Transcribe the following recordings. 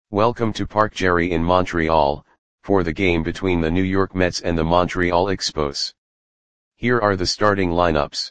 Welcome to Parc Gerry in Montreal, for the game between the New York Mets and the Montreal Expos. Here are the starting lineups.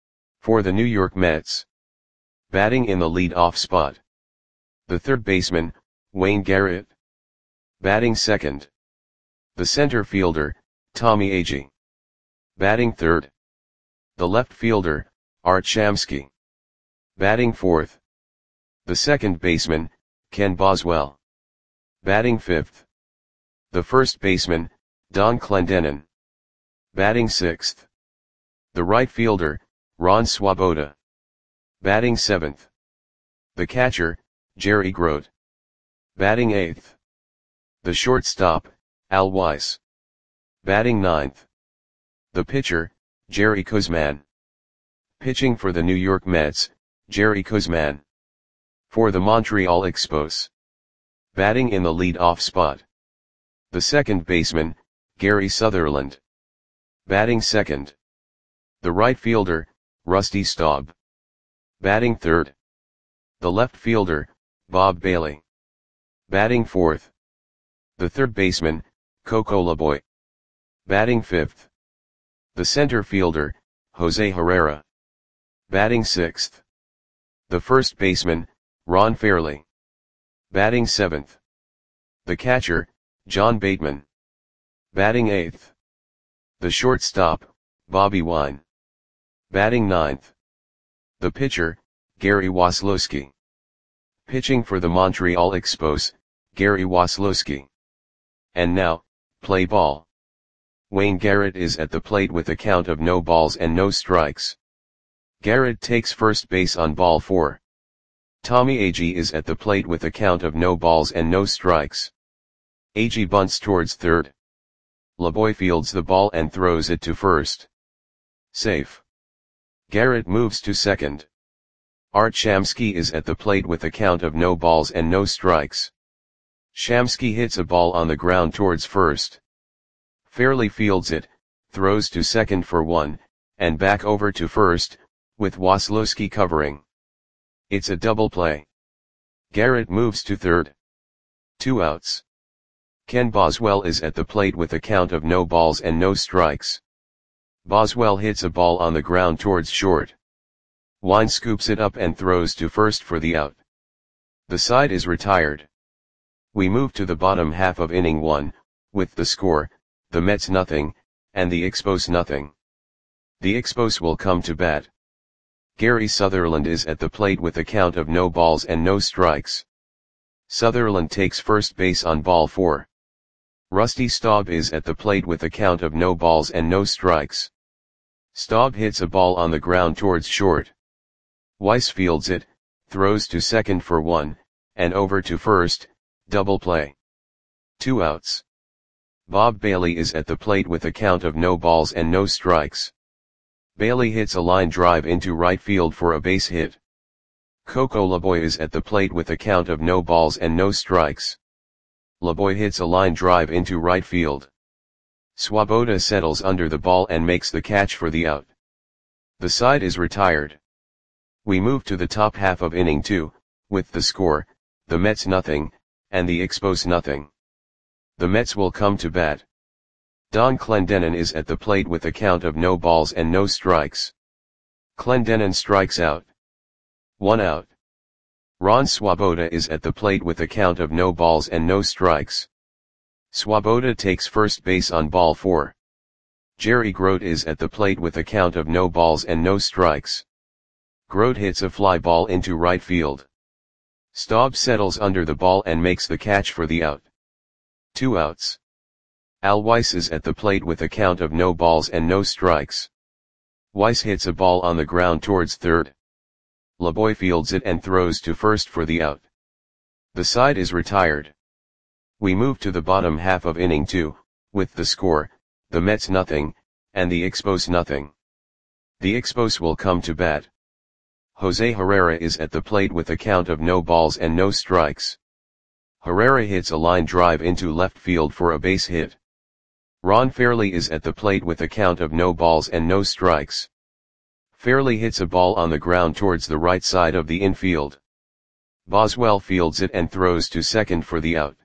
For the New York Mets. Batting in the lead-off spot. The third baseman, Wayne Garrett. Batting second. The center fielder, Tommy Agee. Batting third. The left fielder, Art Shamsky. Batting fourth. The second baseman, Ken Boswell. Batting fifth. The first baseman, Don Clendenon. Batting sixth. The right fielder, Ron Swoboda. Batting seventh. The catcher, Jerry Grote. Batting eighth. The shortstop, Al Weiss. Batting ninth. The pitcher, Jerry Koosman. Pitching for the New York Mets, Jerry Koosman. For the Montreal Expos. Batting in the lead-off spot. The second baseman, Gary Sutherland. Batting second. The right fielder, Rusty Staub. Batting third. The left fielder, Bob Bailey. Batting fourth. The third baseman, Coco Laboy. Batting fifth. The center fielder, Jose Herrera. Batting sixth. The first baseman, Ron Fairly. Batting seventh. The catcher, John Bateman. Batting eighth. The shortstop, Bobby Wine. Batting ninth. The pitcher, Gary Waslowski. Pitching for the Montreal Expos, Gary Waslowski. And now, play ball. Wayne Garrett is at the plate with a count of no balls and no strikes. Garrett takes first base on ball 4. Tommy Agee is at the plate with a count of no balls and no strikes. Agee bunts towards third. Laboy fields the ball and throws it to first. Safe. Garrett moves to second. Art Shamsky is at the plate with a count of no balls and no strikes. Shamsky hits a ball on the ground towards first. Fairly fields it, throws to second for 1, and back over to first, with Waslowski covering. It's a double play. Garrett moves to third. 2 outs. Ken Boswell is at the plate with a count of no balls and no strikes. Boswell hits a ball on the ground towards short. Wine scoops it up and throws to first for the out. The side is retired. We move to the bottom half of inning 1, with the score, the Mets nothing, and the Expos nothing. The Expos will come to bat. Gary Sutherland is at the plate with a count of no balls and no strikes. Sutherland takes first base on ball 4. Rusty Staub is at the plate with a count of no balls and no strikes. Staub hits a ball on the ground towards short. Weiss fields it, throws to second for 1, and over to first, double play. 2 outs. Bob Bailey is at the plate with a count of no balls and no strikes. Bailey hits a line drive into right field for a base hit. Coco Laboy is at the plate with a count of no balls and no strikes. Laboy hits a line drive into right field. Swoboda settles under the ball and makes the catch for the out. The side is retired. We move to the top half of inning 2, with the score, the Mets nothing, and the Expos nothing. The Mets will come to bat. Don Clendenon is at the plate with a count of no balls and no strikes. Clendenon strikes out. 1 out. Ron Swoboda is at the plate with a count of no balls and no strikes. Swoboda takes first base on ball 4. Jerry Grote is at the plate with a count of no balls and no strikes. Grote hits a fly ball into right field. Staub settles under the ball and makes the catch for the out. 2 outs. Al Weiss is at the plate with a count of no balls and no strikes. Weiss hits a ball on the ground towards third. Laboy fields it and throws to first for the out. The side is retired. We move to the bottom half of inning 2, with the score, the Mets nothing, and the Expos nothing. The Expos will come to bat. Jose Herrera is at the plate with a count of no balls and no strikes. Herrera hits a line drive into left field for a base hit. Ron Fairly is at the plate with a count of no balls and no strikes. Fairly hits a ball on the ground towards the right side of the infield. Boswell fields it and throws to second for the out.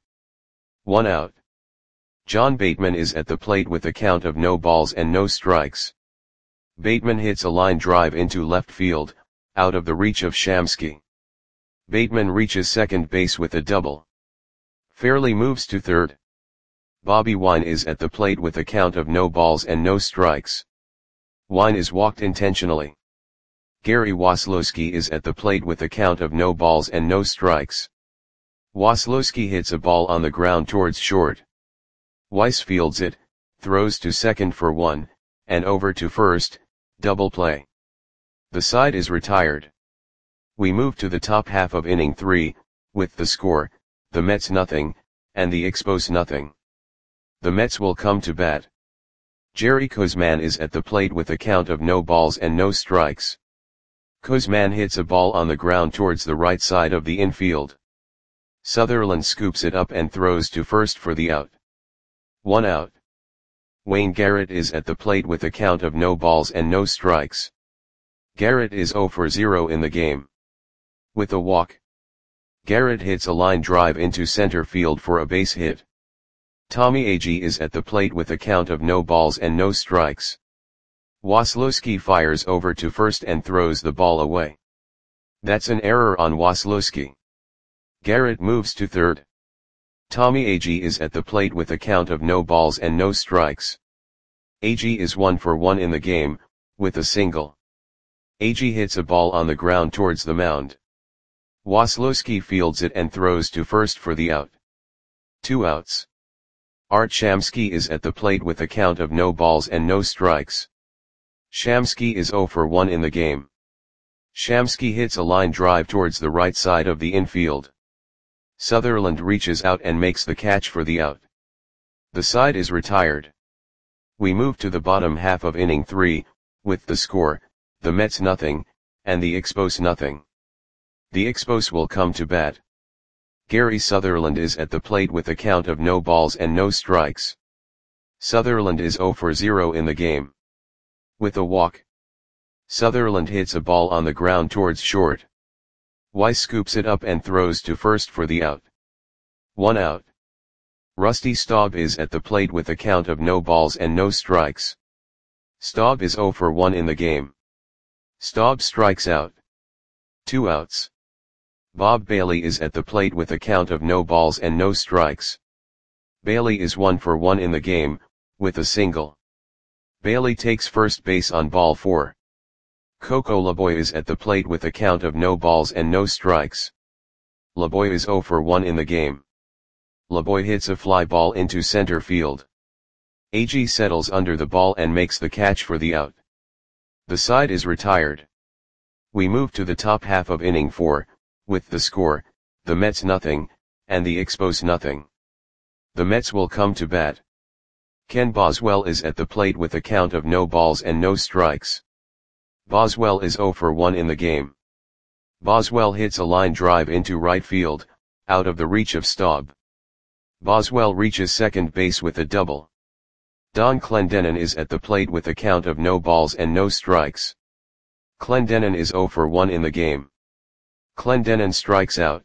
1 out. John Bateman is at the plate with a count of no balls and no strikes. Bateman hits a line drive into left field, out of the reach of Shamsky. Bateman reaches second base with a double. Fairley moves to third. Bobby Wine is at the plate with a count of no balls and no strikes. Wine is walked intentionally. Gary Waslowski is at the plate with a count of no balls and no strikes. Waslowski hits a ball on the ground towards short. Weiss fields it, throws to second for 1, and over to first, double play. The side is retired. We move to the top half of inning 3, with the score, the Mets nothing, and the Expos nothing. The Mets will come to bat. Jerry Koosman is at the plate with a count of no balls and no strikes. Koosman hits a ball on the ground towards the right side of the infield. Sutherland scoops it up and throws to first for the out. 1 out. Wayne Garrett is at the plate with a count of no balls and no strikes. Garrett is 0 for 0 in the game. With a walk, Garrett hits a line drive into center field for a base hit. Tommy Agee is at the plate with a count of no balls and no strikes. Waslowski fires over to first and throws the ball away. That's an error on Waslowski. Garrett moves to third. Tommy Agee is at the plate with a count of no balls and no strikes. Agee is 1 for 1 in the game, with a single. Agee hits a ball on the ground towards the mound. Waslowski fields it and throws to first for the out. 2 outs. Art Shamsky is at the plate with a count of no balls and no strikes. Shamsky is 0 for 1 in the game. Shamsky hits a line drive towards the right side of the infield. Sutherland reaches out and makes the catch for the out. The side is retired. We move to the bottom half of inning 3, with the score, the Mets nothing, and the Expos nothing. The Expos will come to bat. Gary Sutherland is at the plate with a count of no balls and no strikes. Sutherland is 0 for 0 in the game. With a walk, Sutherland hits a ball on the ground towards short. Weiss scoops it up and throws to first for the out. 1 out. Rusty Staub is at the plate with a count of no balls and no strikes. Staub is 0 for 1 in the game. Staub strikes out. 2 outs. Bob Bailey is at the plate with a count of no balls and no strikes. Bailey is 1 for 1 in the game, with a single. Bailey takes first base on ball 4. Coco Laboy is at the plate with a count of no balls and no strikes. Laboy is 0 for 1 in the game. Laboy hits a fly ball into center field. Agee settles under the ball and makes the catch for the out. The side is retired. We move to the top half of inning 4, with the score, the Mets nothing, and the Expos nothing. The Mets will come to bat. Ken Boswell is at the plate with a count of no balls and no strikes. Boswell is 0 for 1 in the game. Boswell hits a line drive into right field, out of the reach of Staub. Boswell reaches second base with a double. Don Clendenon is at the plate with a count of no balls and no strikes. Clendenon is 0 for 1 in the game. Clendenon strikes out.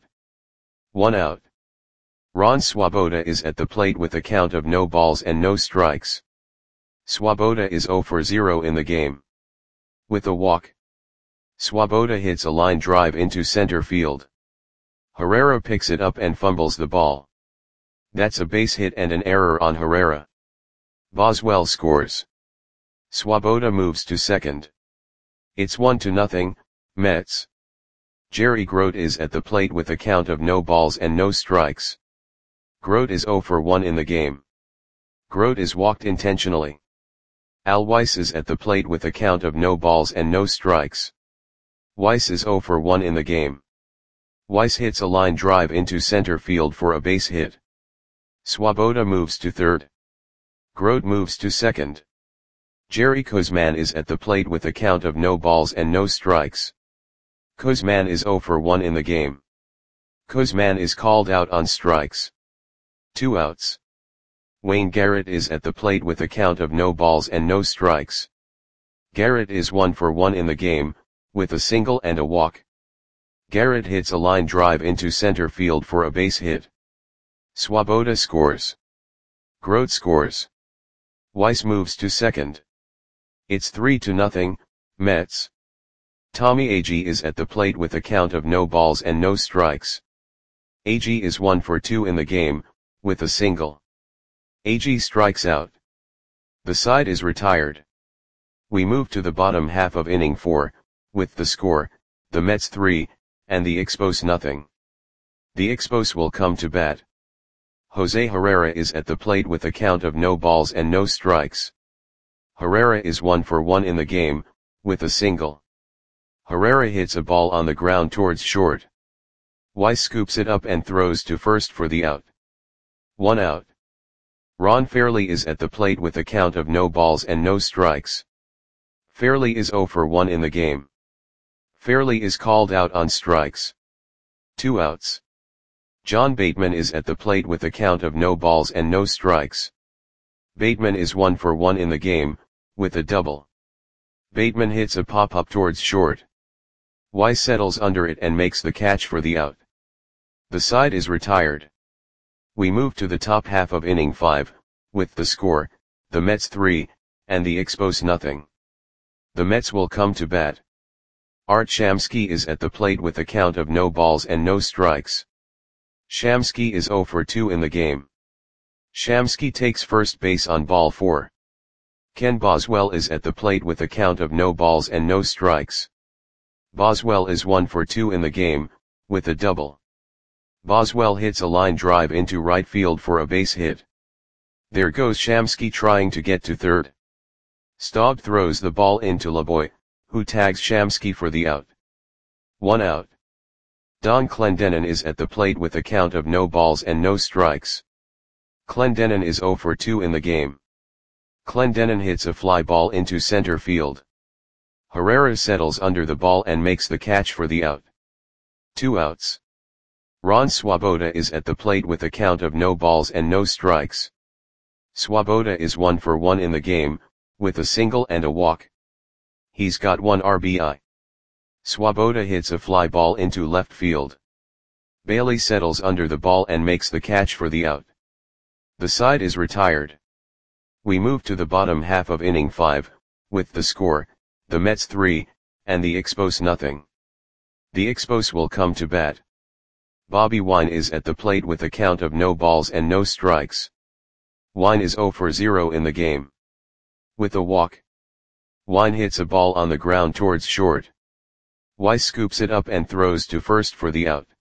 1 out. Ron Swoboda is at the plate with a count of no balls and no strikes. Swoboda is 0 for 0 in the game. With a walk, Swoboda hits a line drive into center field. Herrera picks it up and fumbles the ball. That's a base hit and an error on Herrera. Boswell scores. Swoboda moves to second. It's 1-0, Mets. Jerry Grote is at the plate with a count of no balls and no strikes. Grote is 0 for 1 in the game. Grote is walked intentionally. Al Weiss is at the plate with a count of no balls and no strikes. Weiss is 0 for 1 in the game. Weiss hits a line drive into center field for a base hit. Swoboda moves to third. Grote moves to second. Jerry Koosman is at the plate with a count of no balls and no strikes. Koosman is 0 for 1 in the game. Koosman is called out on strikes. 2 outs. Wayne Garrett is at the plate with a count of no balls and no strikes. Garrett is 1 for 1 in the game, with a single and a walk. Garrett hits a line drive into center field for a base hit. Swoboda scores. Grote scores. Weiss moves to second. It's 3-0, Mets. Tommy Agee is at the plate with a count of no balls and no strikes. Agee is 1 for 2 in the game, with a single. Agee strikes out. The side is retired. We move to the bottom half of inning 4, with the score, the Mets 3, and the Expos nothing. The Expos will come to bat. Jose Herrera is at the plate with a count of no balls and no strikes. Herrera is 1 for 1 in the game, with a single. Herrera hits a ball on the ground towards short. Weiss scoops it up and throws to first for the out. 1 out. Ron Fairly is at the plate with a count of no balls and no strikes. Fairly is 0 for 1 in the game. Fairly is called out on strikes. 2 outs. John Bateman is at the plate with a count of no balls and no strikes. Bateman is 1 for 1 in the game, with a double. Bateman hits a pop-up towards short. Weiss settles under it and makes the catch for the out. The side is retired. We move to the top half of inning 5, with the score, the Mets 3, and the Expos nothing. The Mets will come to bat. Art Shamsky is at the plate with a count of no balls and no strikes. Shamsky is 0 for 2 in the game. Shamsky takes first base on ball 4. Ken Boswell is at the plate with a count of no balls and no strikes. Boswell is 1 for 2 in the game, with a double. Boswell hits a line drive into right field for a base hit. There goes Shamsky trying to get to third. Staub throws the ball into LeBoy, who tags Shamsky for the out. 1 out. Don Clendenon is at the plate with a count of no balls and no strikes. Clendenon is 0 for 2 in the game. Clendenon hits a fly ball into center field. Herrera settles under the ball and makes the catch for the out. 2 outs. Ron Swoboda is at the plate with a count of no balls and no strikes. Swoboda is 1 for 1 in the game, with a single and a walk. He's got 1 RBI. Swoboda hits a fly ball into left field. Bailey settles under the ball and makes the catch for the out. The side is retired. We move to the bottom half of inning 5, with the score, the Mets 3, and the Expos nothing. The Expos will come to bat. Bobby Wine is at the plate with a count of no balls and no strikes. Wine is 0 for 0 in the game. With a walk. Wine hits a ball on the ground towards short. Weiss scoops it up and throws to first for the out.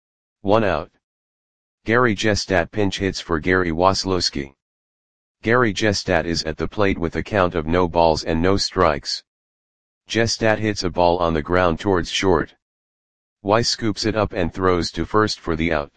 1 out. Gary Gestat pinch hits for Gary Waslowski. Gary Gestat is at the plate with a count of no balls and no strikes. Gestat hits a ball on the ground towards short. Weiss scoops it up and throws to first for the out.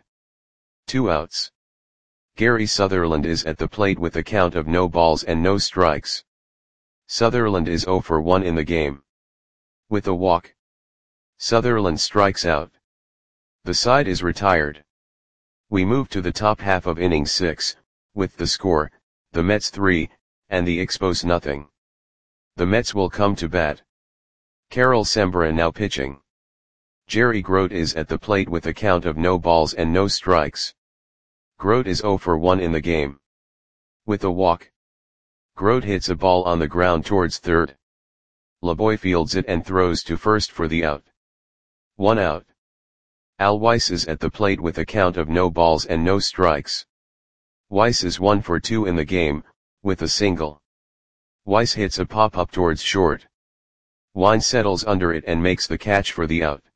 2 outs. Gary Sutherland is at the plate with a count of no balls and no strikes. Sutherland is 0 for 1 in the game. With a walk. Sutherland strikes out. The side is retired. We move to the top half of inning 6, with the score, the Mets 3, and the Expos nothing. The Mets will come to bat. Carol Sembra now pitching. Jerry Grote is at the plate with a count of no balls and no strikes. Grote is 0 for 1 in the game. With a walk. Grote hits a ball on the ground towards third. LeBoy fields it and throws to first for the out. 1 out. Al Weiss is at the plate with a count of no balls and no strikes. Weiss is 1 for 2 in the game, with a single. Weiss hits a pop-up towards short. Wine settles under it and makes the catch for the out.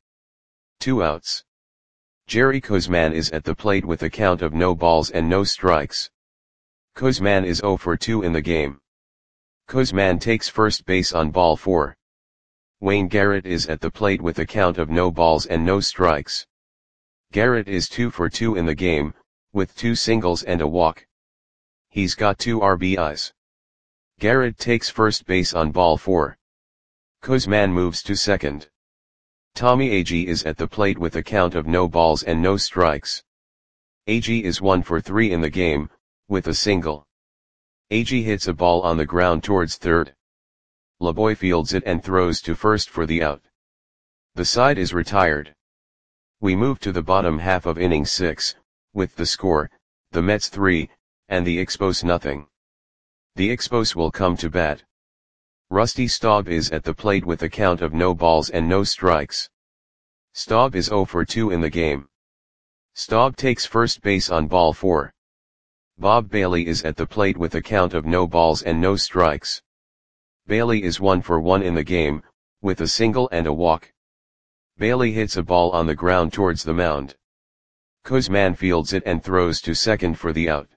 2 outs. Jerry Koosman is at the plate with a count of no balls and no strikes. Koosman is 0 for 2 in the game. Koosman takes first base on ball 4. Wayne Garrett is at the plate with a count of no balls and no strikes. Garrett is 2 for 2 in the game, with 2 singles and a walk. He's got 2 RBIs. Garrett takes first base on ball 4. Koosman moves to second. Tommy Agee is at the plate with a count of no balls and no strikes. Agee is 1 for 3 in the game, with a single. Agee hits a ball on the ground towards third. LeBoy fields it and throws to first for the out. The side is retired. We move to the bottom half of inning 6, with the score, the Mets 3, and the Expos nothing. The Expos will come to bat. Rusty Staub is at the plate with a count of no balls and no strikes. Staub is 0 for 2 in the game. Staub takes first base on ball 4. Bob Bailey is at the plate with a count of no balls and no strikes. Bailey is 1 for 1 in the game, with a single and a walk. Bailey hits a ball on the ground towards the mound. Kuzman fields it and throws to second for the out.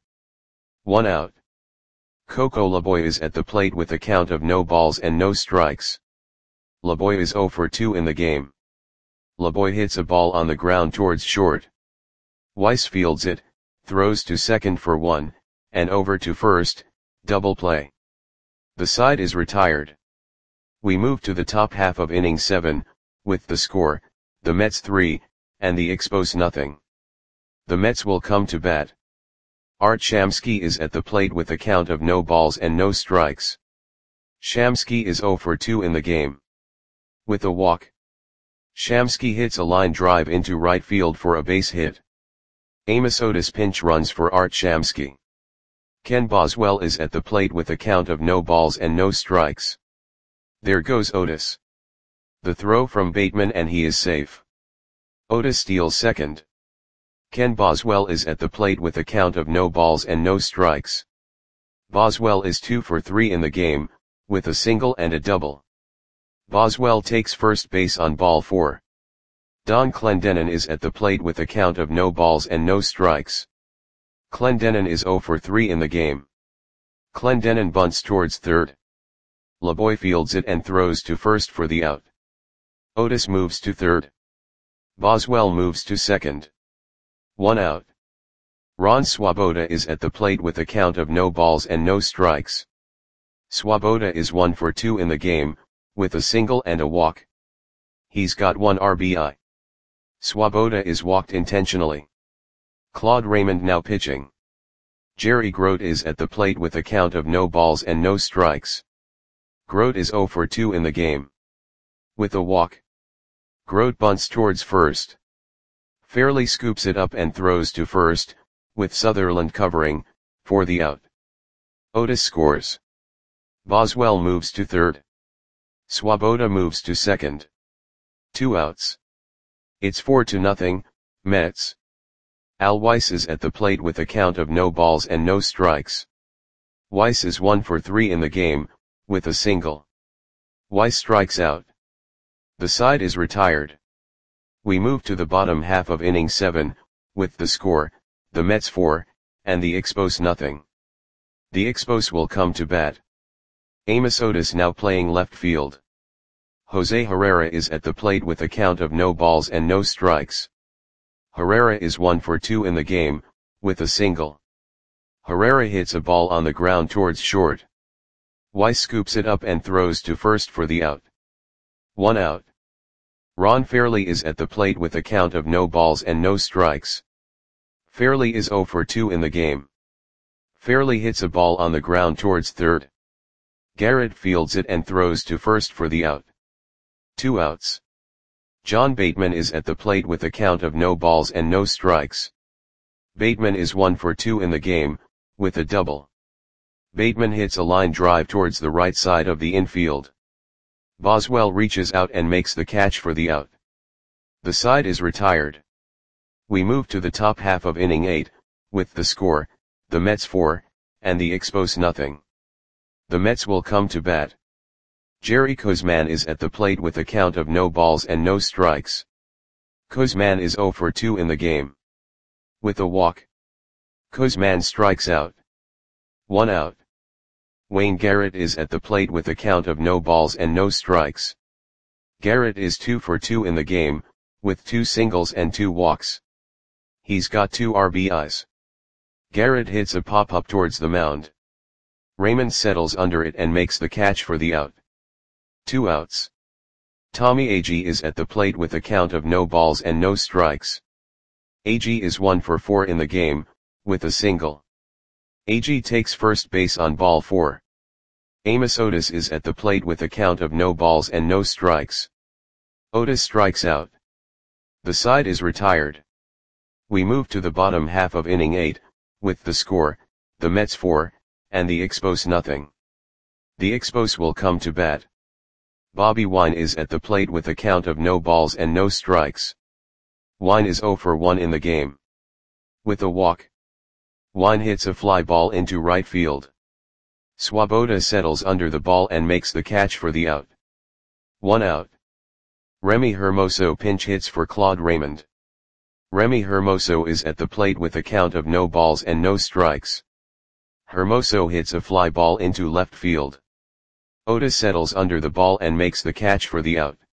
1 out. Coco Laboy is at the plate with a count of no balls and no strikes. Laboy is 0 for 2 in the game. Laboy hits a ball on the ground towards short. Weiss fields it, throws to second for 1, and over to first, double play. The side is retired. We move to the top half of inning 7, with the score, the Mets 3, and the Expos nothing. The Mets will come to bat. Art Shamsky is at the plate with a count of no balls and no strikes. Shamsky is 0 for 2 in the game. With a walk. Shamsky hits a line drive into right field for a base hit. Amos Otis pinch runs for Art Shamsky. Ken Boswell is at the plate with a count of no balls and no strikes. There goes Otis. The throw from Bateman and he is safe. Otis steals second. Ken Boswell is at the plate with a count of no balls and no strikes. Boswell is 2 for 3 in the game, with a single and a double. Boswell takes first base on ball 4. Don Clendenon is at the plate with a count of no balls and no strikes. Clendenon is 0 for 3 in the game. Clendenon bunts towards third. Laboy fields it and throws to first for the out. Otis moves to third. Boswell moves to second. 1 out. Ron Swoboda is at the plate with a count of no balls and no strikes. Swoboda is 1 for 2 in the game, with a single and a walk. He's got 1 RBI. Swoboda is walked intentionally. Claude Raymond now pitching. Jerry Grote is at the plate with a count of no balls and no strikes. Grote is 0 for 2 in the game. With a walk. Grote bunts towards first. Fairley scoops it up and throws to first, with Sutherland covering, for the out. Otis scores. Boswell moves to third. Swoboda moves to second. 2 outs. It's 4-0, Mets. Al Weiss is at the plate with a count of no balls and no strikes. Weiss is 1 for 3 in the game, with a single. Weiss strikes out. The side is retired. We move to the bottom half of inning 7, with the score, the Mets 4, and the Expos nothing. The Expos will come to bat. Amos Otis now playing left field. Jose Herrera is at the plate with a count of no balls and no strikes. Herrera is 1 for 2 in the game, with a single. Herrera hits a ball on the ground towards short. Weiss scoops it up and throws to first for the out. 1 out. Ron Fairley is at the plate with a count of no balls and no strikes. Fairley is 0 for 2 in the game. Fairley hits a ball on the ground towards third. Garrett fields it and throws to first for the out. 2 outs. John Bateman is at the plate with a count of no balls and no strikes. Bateman is 1 for 2 in the game, with a double. Bateman hits a line drive towards the right side of the infield. Boswell reaches out and makes the catch for the out. The side is retired. We move to the top half of inning 8, with the score, the Mets 4, and the Expos nothing. The Mets will come to bat. Jerry Kuzman is at the plate with a count of no balls and no strikes. Kuzman is 0 for 2 in the game. With a walk. Kuzman strikes out. 1 out. Wayne Garrett is at the plate with a count of no balls and no strikes. Garrett is 2 for 2 in the game, with 2 singles and 2 walks. He's got 2 RBIs. Garrett hits a pop-up towards the mound. Raymond settles under it and makes the catch for the out. 2 outs. Tommy Agee is at the plate with a count of no balls and no strikes. Agee is 1 for 4 in the game, with a single. Agee takes first base on ball 4. Amos Otis is at the plate with a count of no balls and no strikes. Otis strikes out. The side is retired. We move to the bottom half of inning 8, with the score, the Mets 4, and the Expos nothing. The Expos will come to bat. Bobby Wine is at the plate with a count of no balls and no strikes. Wine is 0 for 1 in the game. With a walk, Wine hits a fly ball into right field. Swoboda settles under the ball and makes the catch for the out. 1 out. Remy Hermoso pinch hits for Claude Raymond. Remy Hermoso is at the plate with a count of no balls and no strikes. Hermoso hits a fly ball into left field. Otis settles under the ball and makes the catch for the out.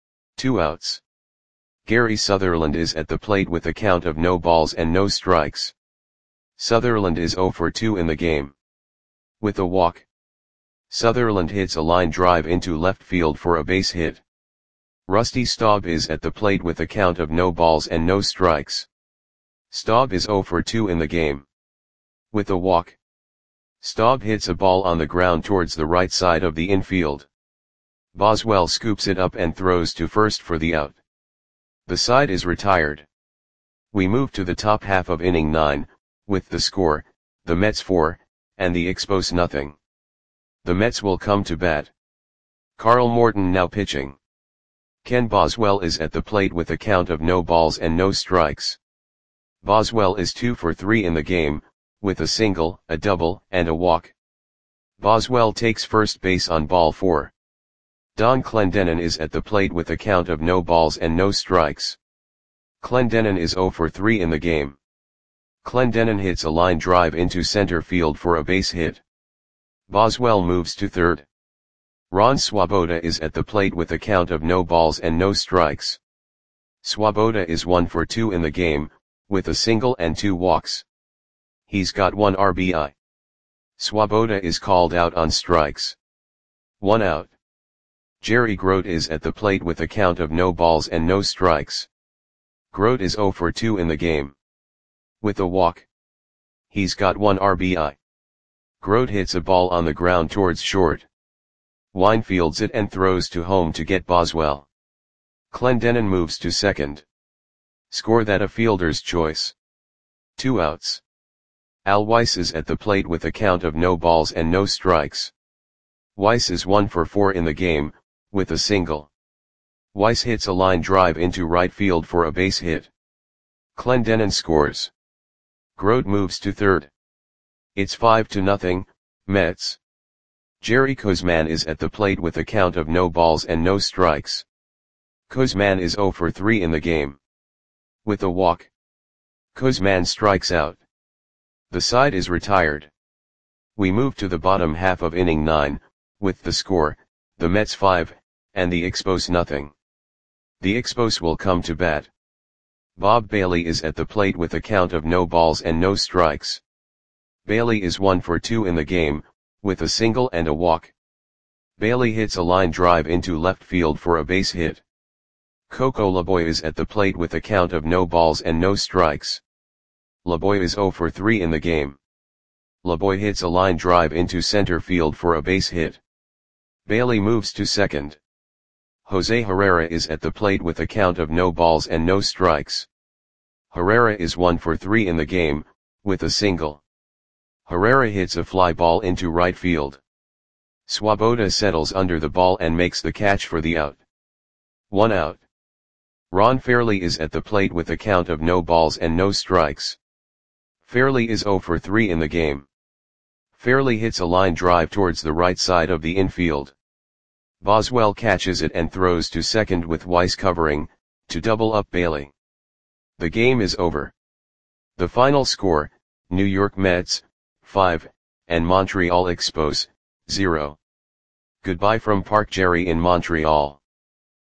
2 outs. Gary Sutherland is at the plate with a count of no balls and no strikes. Sutherland is 0 for 2 in the game. With a walk, Sutherland hits a line drive into left field for a base hit. Rusty Staub is at the plate with a count of no balls and no strikes. Staub is 0 for 2 in the game. With a walk, Staub hits a ball on the ground towards the right side of the infield. Boswell scoops it up and throws to first for the out. The side is retired. We move to the top half of inning 9, with the score, the Mets 4, and the Expos nothing. The Mets will come to bat. Carl Morton now pitching. Ken Boswell is at the plate with a count of no balls and no strikes. Boswell is 2 for 3 in the game, with a single, a double, and a walk. Boswell takes first base on ball 4. Don Clendenon is at the plate with a count of no balls and no strikes. Clendenon is 0 for 3 in the game. Clendenon hits a line drive into center field for a base hit. Boswell moves to third. Ron Swoboda is at the plate with a count of no balls and no strikes. Swoboda is 1 for 2 in the game, with a single and 2 walks. He's got 1 RBI. Swoboda is called out on strikes. 1 out. Jerry Grote is at the plate with a count of no balls and no strikes. Grote is 0 for 2 in the game. With a walk, he's got 1 RBI. Grote hits a ball on the ground towards short. Wine fields it and throws to home to get Boswell. Clendenon moves to second. Score that a fielder's choice. 2 outs. Al Weiss is at the plate with a count of no balls and no strikes. Weiss is 1 for 4 in the game, with a single. Weiss hits a line drive into right field for a base hit. Clendenon scores. Grote moves to third. It's 5-0, Mets. Jerry Koosman is at the plate with a count of no balls and no strikes. Koosman is 0 for 3 in the game. With a walk, Koosman strikes out. The side is retired. We move to the bottom half of inning 9, with the score, the Mets 5, and the Expos nothing. The Expos will come to bat. Bob Bailey is at the plate with a count of no balls and no strikes. Bailey is 1 for 2 in the game, with a single and a walk. Bailey hits a line drive into left field for a base hit. Coco Laboy is at the plate with a count of no balls and no strikes. Laboy is 0 for 3 in the game. Laboy hits a line drive into center field for a base hit. Bailey moves to second. Jose Herrera is at the plate with a count of no balls and no strikes. Herrera is 1 for 3 in the game, with a single. Herrera hits a fly ball into right field. Swoboda settles under the ball and makes the catch for the out. 1 out. Ron Fairly is at the plate with a count of no balls and no strikes. Fairly is 0 for 3 in the game. Fairly hits a line drive towards the right side of the infield. Boswell catches it and throws to second with Weiss covering, to double up Bailey. The game is over. The final score, New York Mets, 5, and Montreal Expos, 0. Goodbye from Park Jerry in Montreal.